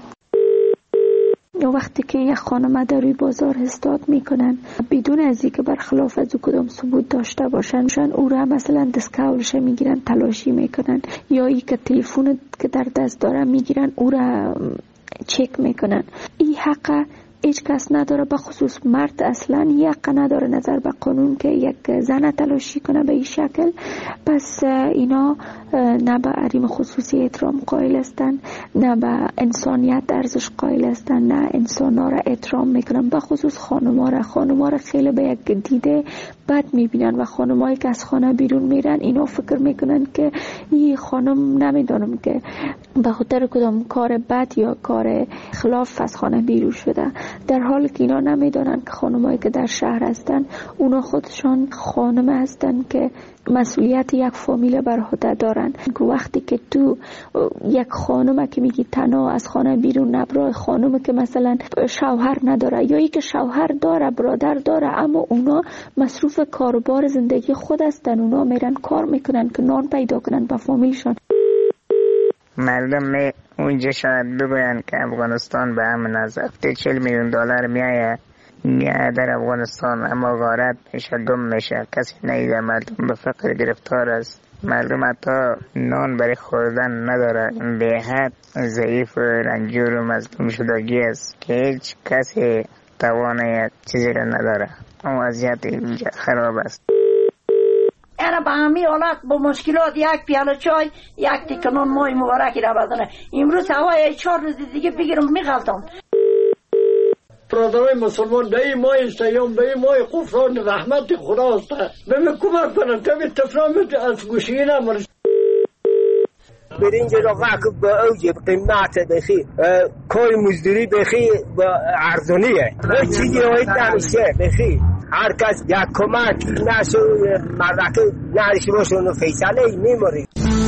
وقتی که یک خانم در روی بازار استاد میکنن بدون از اینکه برخلاف از کدام ثبوت داشته باشن، او را مثلا دستکولش میگیرن تلاشی میکنن، یا ای که تلفن که در دست داره میگیرن او را چک میکنن. این حق هیچ کس نداره، به خصوص مرد اصلا یک نداره نظر به قانون که یک زن تلاشی کنه به این شکل. پس اینا نه به حریم خصوصی احترام قائل هستن، نه به انسانیت ارزش قائل هستن، نه انسانا را احترام میکنن، به خصوص خانما را خانما را خیلی به یک دیده بد میبینن و خانمایی که از خانه بیرون میرن اینا فکر میکنن که این خانم نمیدونم که به خاطر کدام کار بد یا کار خلاف از خانه بیرون شده، در حالی که اینا نمیدونن که خانمایی که در شهر هستن اونا خودشان خانم هستن که مسئولیت یک فامیل بر عهده دارن. وقتی که تو یک خانم که میگی تنها از خانه بیرون نبره، خانم که مثلا شوهر نداره یا ای که شوهر داره برادر داره اما اونا مصروف کاروبار زندگی خود هستن، اونا میرن کار میکنن که نان پیدا کنن با فامیلشان. مردم می اونجا شاید بگوین که افغانستان به همین از هفته چهل میلیون دلار میایه میایه در افغانستان، اما غارت میشه، گم میشه، کسی نیده. مردم به فقر گرفتار است، مردم حتی نان برای خوردن نداره، به حد ضعیف و رنجور و مظلوم شدگی است که هیچ کسی توانه یک چیزی را نداره. اون وضعیت اینجا خراب است. اینا به همین حالت با مشکلات یک پیاله چای یک تکنون مای مبارکی را بدنه. امروز هوای چهار روز دیگه بگیرم میغلطم. برادرای مسلمان به این ماه سیام، به این ماه غفران رحمت خداست، به من کمک کنن تا به تفرامت از گوشی نمارس. برنج را وقت به اوج قیمت بخی، کار مزدوری بخی به ارزانیه، چیزی هایی نمیشه بخی. هر کس یک کمک نشو مردکه نرشی باشه اونو فیصله میماری.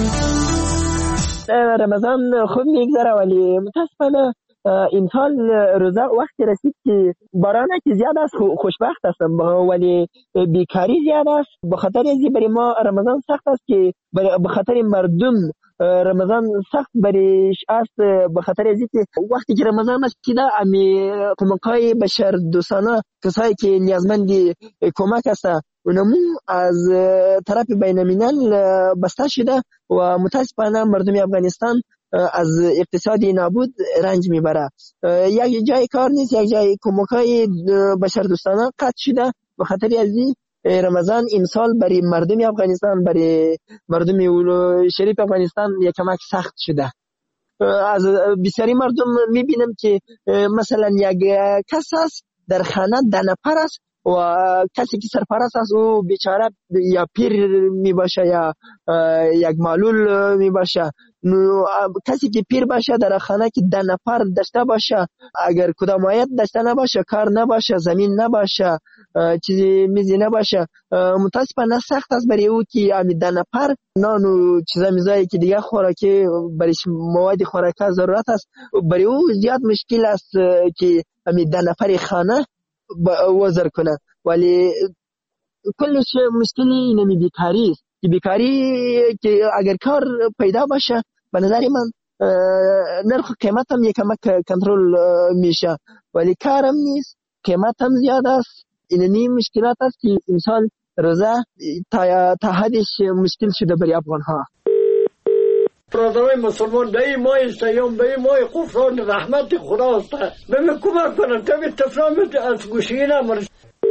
رمضان خوب میگذره ولی متاسفانه امسال روزه وقتی رسید که باران که زیاد است خوشبخت هستم، ولی بیکاری زیاد است. به خاطر ازی برای ما رمضان سخت است که به خاطر مردم رمضان سخت بریش است، به خاطر ازی که وقتی که رمضان است که امی کمکای بشر دوستانه کسایی که نیازمند کمک هستند اونمو از طرف بین الملل بسته شده و متاسفانه مردم افغانستان از اقتصادی نابود رنج میبره. یک جای کار نیست، یک جای کمکای بشر دوستانه قطع شده. به خاطر ازی رمضان امسال برای مردم افغانستان، برای مردم شریف افغانستان یک کمک سخت شده. از بسیاری مردم میبینم که مثلا یک کس هست در خانه ده نفر است و کسی که سرپرست است او بیچاره یا پیر می باشه یا یک معلول می باشه. کسی که پیر باشه در خانه که ده نفر داشته باشه، اگر کدام آیت داشته نباشه، کار نباشه، زمین نباشه، چیزی میزی نباشه، متاسفانه سخت است برای او که امی ده نفر نان و چیزا میزایی که دیگه خوراکی برای مواد خوراکی ضرورت است، برای او زیاد مشکل است که امی ده نفر خانه وزر کنه. ولی کلش مشکلی نمی بیکاری است که بیکاری که اگر کار پیدا باشه به نظر من نرخ قیمت هم یک کمک کنترل میشه، ولی کار هم نیست، قیمت هم زیاد است. اینمی مشکلات است که انسان روزه تا تا حدش مشکل شده برای افغان ها. برادرای مسلمان به ماه سیام به ماه غفران رحمت خداست، به من کمک کنن تا به تفرامت از گوشی نمارش.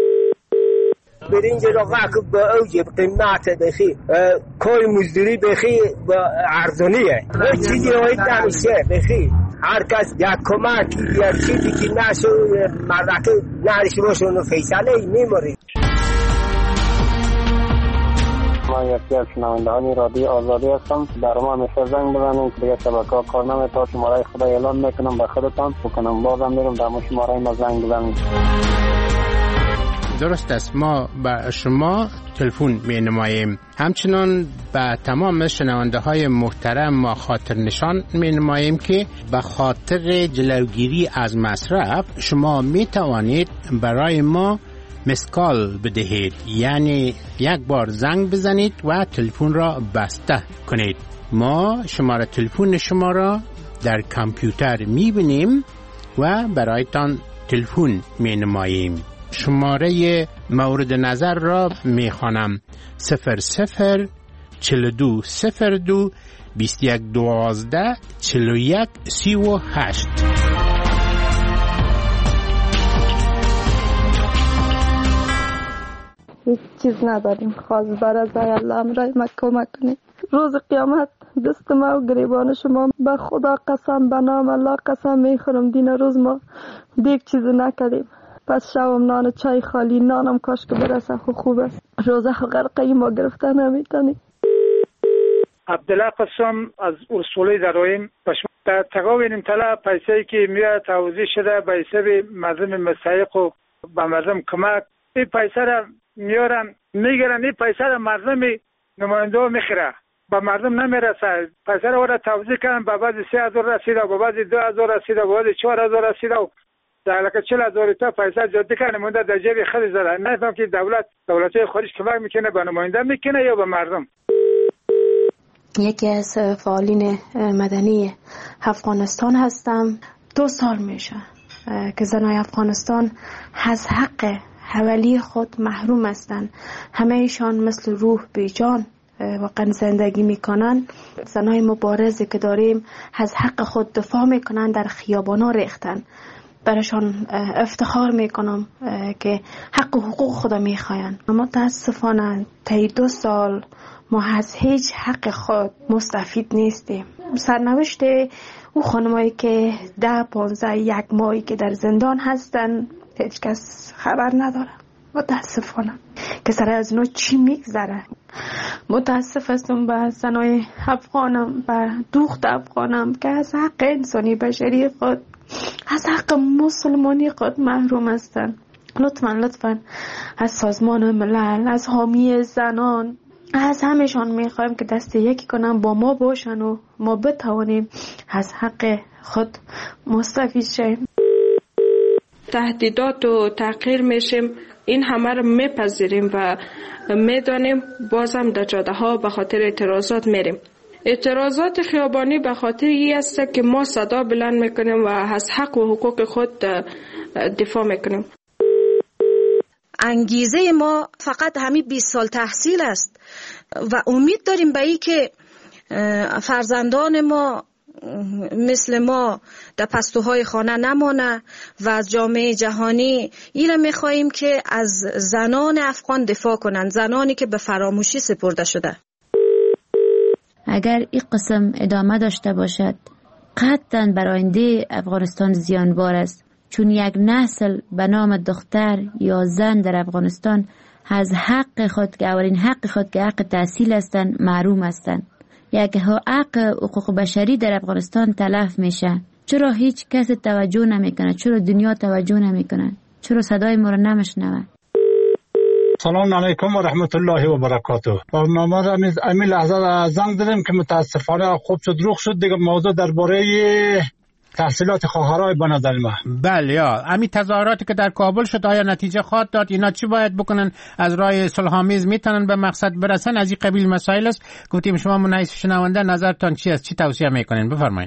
برنج را غاک با اوجی قیمت بخی کوی مزدوری بخی با ارزانیه چیزی هایی دمیشه بخی هر کس یک کمک یک چیزی که نشو مردک نهرش باشون فیصله میماری. من یکی از شنوندگان رادیو آزادی هستم. در ما همیشه زنگ بزنید دیگه شبکه‌ها کار نمی‌کنه. شماره خدا اعلام میکنم به خودتان بکنم بازم میرم در شماره ما زنگ بزنید. درست است، ما به شما تلفن می نماییم. همچنان به تمام شنونده های محترم ما خاطر نشان می نماییم که به خاطر جلوگیری از مصرف شما می توانید برای ما مسکال بدهید، یعنی یک بار زنگ بزنید و تلفن را بسته کنید. ما شماره تلفن شما را در کامپیوتر می بینیم و برایتان تلفن می نماییم. شماره مورد نظر را می خوانم: صفر صفر چل دو صفر دو بیست یک دوازده چل و یک سی و هشت. هیچ چیز نداریم، خواست برای الله امرای ما کمک کنید. روز قیامت دست ما و گریبان شما به خدا قسم، به نام الله قسم میخورم دین روز ما دیگه چیز نکردیم. پس شوم نان چای خالی نانم کاش که برسه خو خوب است. روزه خو غرقه ما گرفته نمیتونی. عبدالله قسم از اصولی درایم در تقاوین امتلا پیسه‌ای که میاد توضیح شده به حساب مردم مستحق و به مردم کمک، این پیسه را میارن میگیرن، این پیسه را مردم نماینده ها میخیره، به مردم نمیرسه. پیسه را ورد توضیح کردن، به بعضی سه هزار رسیده، به بعضی دو هزار رسیده، به بعضی چهار هزار رسیده و در لکه چل هزار تا پیسه جاده کنه مونده در جیب خود زده. نفهم که دولت دولت‌های خارج کمک میکنه به نماینده میکنه یا به مردم. یکی از فعالین مدنی افغانستان هستم. دو سال میشه که زنای افغانستان از حق حوالی خود محروم هستند. همه ایشان مثل روح بیجان واقعا زندگی میکنن. زنای مبارزی که داریم از حق خود دفاع میکنن، در خیابانا ریختن. برایشان افتخار میکنم که حق و حقوق خدا میخواین. اما متاسفانه طی دو سال ما از هیچ حق خود مستفید نیستیم. سرنوشت او خانمایی که ده پانزده یک ماهی که در زندان هستن هیچ کس خبر نداره. متاسفانه که سر از نو چی میگذره. متاسف هستم به زنای افغانم، به دوخت افغانم که از حق انسانی بشری خود، از حق مسلمانی خود محروم هستند. لطفاً لطفاً از سازمان ملل، از حامی زنان، از همشان میخوایم که دست یکی کنن با ما باشن و ما بتوانیم از حق خود مستفید شیم. تهدیدات و تحقیر میشیم، این همه رو میپذیریم و میدانیم. بازم در جاده ها به خاطر اعتراضات میریم. اعتراضات خیابانی به خاطر این است که ما صدا بلند میکنیم و از حق و حقوق خود دفاع میکنیم. انگیزه ما فقط همین بیست سال تحصیل است و امید داریم به این که فرزندان ما مثل ما در پستوهای خانه نمانه و از جامعه جهانی اینا میخواییم که از زنان افغان دفاع کنند، زنانی که به فراموشی سپرده شده. اگر این قسم ادامه داشته باشد قطعا بر آینده افغانستان زیانبار است، چون یک نسل به نام دختر یا زن در افغانستان از حق خود که اولین حق خود که حق تحصیل هستند محروم هستند. یک حق حقوق بشری در افغانستان تلف میشه. چرا هیچ کس توجه نمیکنه؟ چرا دنیا توجه نمیکنه؟ چرا صدای ما رو نمیشنوه؟ سلام علیکم و رحمت الله و برکاته. برنامه را از امی لحظه زنگ دادیم که متاسفانه خوب شد روخ شد دیگه. موضوع درباره تحصیلات خواهرای به نظر من. بله یا امی تظاهراتی که در کابل شد آیا نتیجه خواهد داد؟ اینا چی باید بکنن؟ از راه صلح‌آمیز میتونن به مقصد برسن؟ از این قبیل مسائل است. گفتیم شما من رئیس شنونده نظرتان چی است؟ چی توصیه میکنین؟ بفرمایید.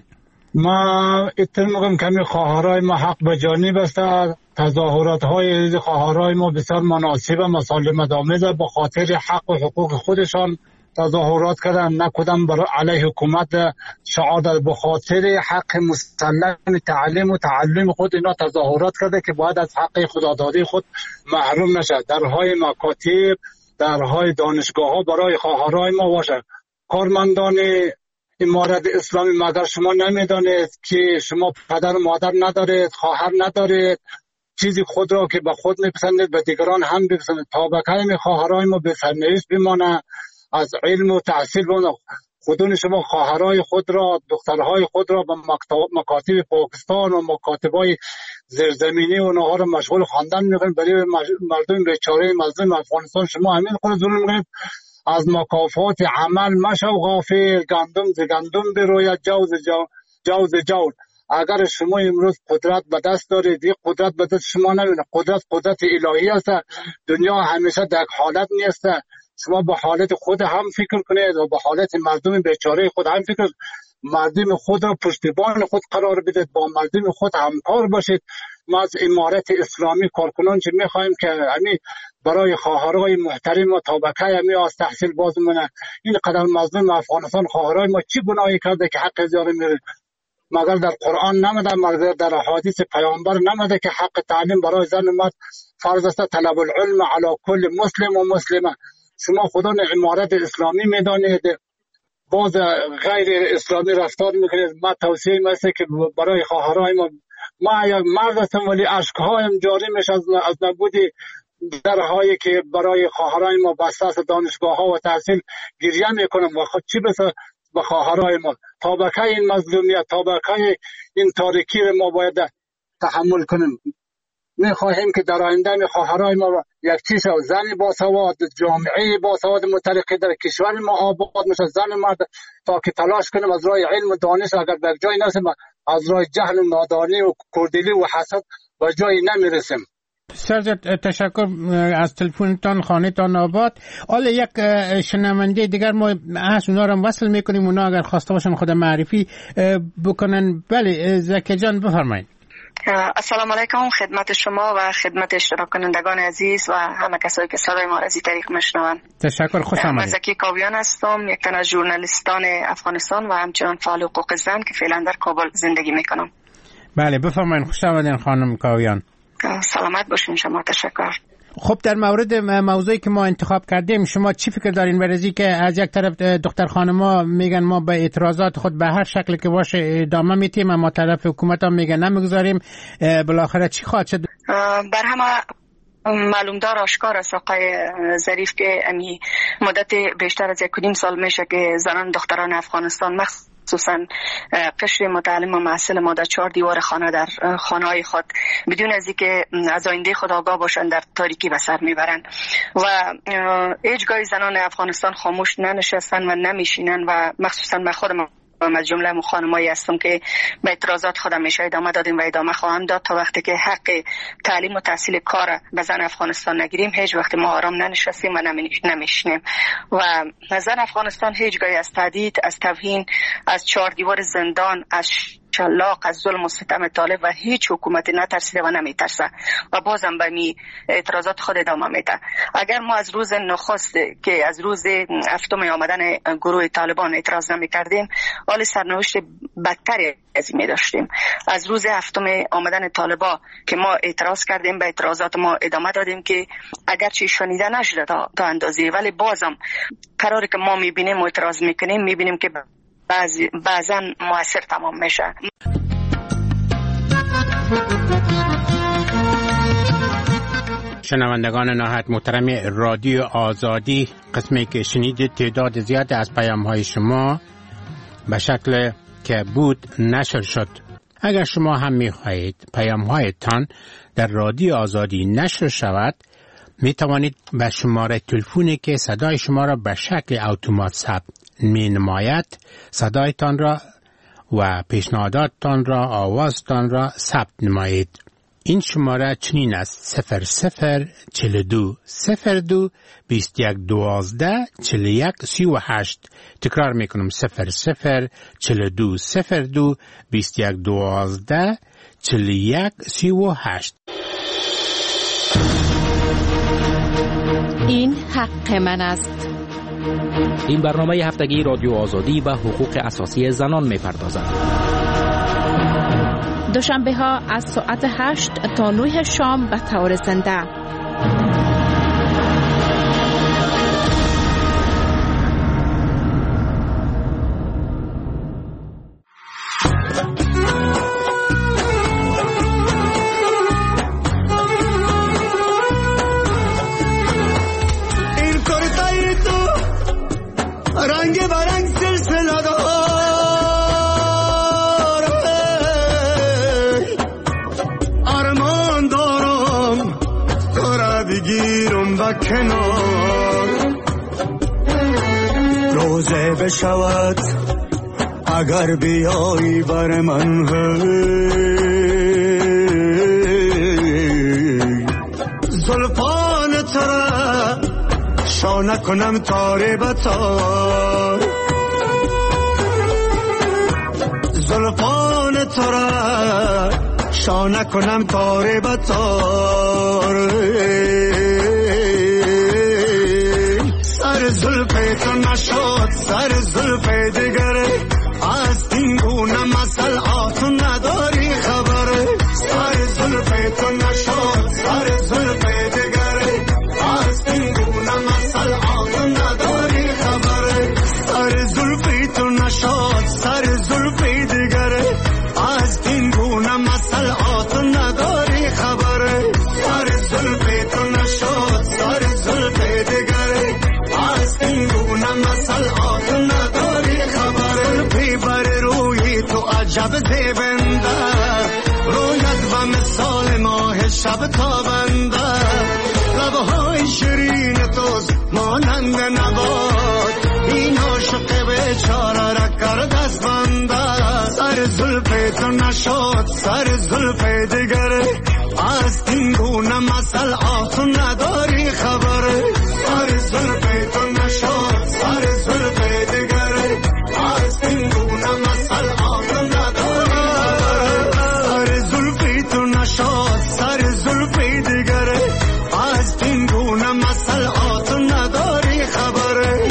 ما اتفاقا کمی خواهرای ما حق به جانب است. تظاهرات های خواهرای ما بسیار مناسب و مسالمت آمیز به خاطر حق و حقوق خودشان تظاهرات کردن، نه کدام برای علیه حکومت شعار داد. به خاطر حق مسلم تعلیم و تعلم خود اینا تظاهرات کرده که باید از حق خدادادی خود محروم نشه. درهای مکاتب، درهای دانشگاه ها برای خواهرای ما باشه. کارمندان امارت اسلامی مگر شما نمیدانید که شما پدر و مادر ندارید، خواهر ندارید، چیزی خود را که به خود میپسندید به دیگران هم بپسندید. تا به کلمه خواهرای ما به سرنوشت بمانه، از علم و تحصیل بمانه. خودون شما خواهرای خود را، دخترهای خود را به مکاتب پاکستان و مکاتبای زیرزمینی و اونها را مشغول خواندن میکنید. برای مردم بیچاره مظلوم افغانستان شما همین خود ظلم میکنید. از مکافات عمل مشو غافل، گندم ز گندم بروید، جو ز جو جو ز جو. اگر شما امروز قدرت به دست دارید، این قدرت به دست شما نمیاد. قدرت قدرت الهی است. دنیا همیشه در حالت نیست. شما به حالت خود هم فکر کنید و به حالت مردم بیچاره خود هم فکر. مردم خود را پشتیبان خود قرار بدید، با مردم خود همکار باشید. ما از امارت اسلامی کارکنان چه میخوایم که همین برای خواهرای محترم و طبقه همین از تحصیل باز مونه. این قدر مظلوم افغانستان خواهرای ما چی گناهی کرده که حق زیاره میره؟ مگر در قرآن نمده، مگر در حدیث پیامبر نمده که حق تعلیم برای زن و مرد فرض است؟ طلب العلم علی کل مسلم و مسلمه. شما خودان امارت اسلامی میدانید، باز غیر اسلامی رفتار میکنید. ما توصیه است که برای خواهرای ما، ما یک مرد هستم ولی اشکهایم جاری میشه از از نبود درهایی که برای خواهرای ما بسته است. دانشگاه ها و تحصیل گریه میکنم و خود چی بسه به خواهرای ما. طبقه این مظلومیت، طبقه این تاریکی ما باید تحمل کنیم. میخواهیم که در آینده می خواهرای ما یک چیز زن باسواد، جامعه باسواد مترقی در کشور ما آباد میشه. زن مرد تا که تلاش کنیم از راه علم و دانش، اگر به جای نرسیم از راه جهل و نادانی و کردلی و حسد به جای نمیرسیم. سرزد تشکر از تلفنتان، خانه تان آباد. حالا یک شنونده دیگر ما هست، اونا رو وصل میکنیم. اونا اگر خواسته باشن خود معرفی بکنن. بله زکی جان بفرمایید. السلام علیکم خدمت شما و خدمت اشتراک کنندگان عزیز و همه کسایی که صدای ما را از این طریق میشنوند. تشکر، خوش آمدید. من زکی کاویان هستم، یک تن از ژورنالیستان افغانستان و همچنان فعال حقوق زن که فعلا در کابل زندگی میکنم. بله بفرمایید. خوش آمدین خانم کاویان. سلامت باشین شما. تشکر. خب در مورد موضوعی که ما انتخاب کردیم شما چی فکر دارین برای که از یک طرف دختر خانما میگن ما به اعتراضات خود به هر شکل که باشه ادامه میتیم، اما طرف حکومت هم میگن نمیگذاریم، بالاخره چی خواهد شد؟ بر همه معلوم دار آشکار است آقای ظریف که امی مدت بیشتر از یک کدیم سال میشه که زنان دختران افغانستان خصوصا قشر متعلم و محصل ما در چهار دیوار خانه در خانه های خود بدون از اینکه از آینده خود آگاه باشند در تاریکی به سر میبرند و هیچگاه زنان افغانستان خاموش ننشستن و نمیشینن و مخصوصا من خودم از جمله خانمایی هستم که به اعتراضات خودم میشه ادامه دادیم و ادامه خواهم داد تا وقتی که حق تعلیم و تحصیل کار به زن افغانستان نگیریم. هیچ وقت ما آرام ننشستیم و نمیشنیم و زن افغانستان هیچگاهی از تهدید، از توهین، از چهار دیوار زندان، از شلاق، از ظلم و ستم طالب و هیچ حکومتی نترسیده و نمیترسه و بازم به می اعتراضات خود ادامه میده. اگر ما از روز نخست که از روز هفتم آمدن گروه طالبان اعتراض نمی کردیم، حال سرنوشت بدتری از این می داشتیم. از روز هفتم آمدن طالبان که ما اعتراض کردیم، به اعتراضات ما ادامه دادیم که اگرچه شنیده نشده تا اندازه، ولی بازم قراری که ما می بینیم و اعتراض میکنیم می بینیم که بعضی بعضا موثر تمام میشه. شنوندگان نهایت محترم رادیو آزادی، قسمی که شنیدید تعداد زیاد از پیام های شما به شکل که بود نشر شد. اگر شما هم می خواهید پیام هایتان در رادیو آزادی نشر شود، می توانید به شماره تلفنی که صدای شما را به شکل اتومات ثبت می نماید صدایتان را و پیشنهاداتتان را، آوازتان را ثبت نمایید. این شماره چنین است: صفر صفر چل دو صفر دو بیست یک دوازده چل یک سی و هشت. تکرار میکنم: صفر صفر چل دو صفر دو بیست یک دوازده چل یک سی و هشت. این حق من است. این برنامه هفتگی رادیو آزادی به حقوق اساسی زنان می‌پردازد. دوشنبه ها از ساعت هشت تا نه شام به طور زنده. این کرتای تو رنگ برنگ سلسله دار، آرمان دارم تو را بگیرم به کنار. روزه بشود اگر بیایی بر من، زلفان ترا شانه کنم تاره بتار، زلفان ترا شانه کنم تاره بتار. سر زلف تو نشد سر زلف دیگره، از این گونه مسئل آتو نداری خبره. سر زلف تو نشد سر زلف دیگره، از این گونه مسئل آتو نداری خبره. سر زلف تو نشد سر زلف دیگره، از این گونه مسئل آتو نداری خبره. سر زلف تو نشد سر زلف دیگره، از این گونه مسئل آتو نداری خبره. پی بر روی تو عجب زیبنده، رویت و مثال ماه شب تابنده. لبهای شیرین توز مانند نبات، این عاشق بیچاره را کرد از بنده. سر زلف تو نشد سر زلف دیگره، از این گونه مسئل آتو نداری خبره. سر زلف تو نشد سر زلف دیگره، از این گونه مسئل آتو نداری خبره. سر زلف تو نشد سر زلف دیگره، از این گونه مسئل آتو نداری خبره.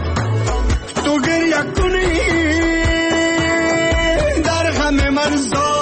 من زار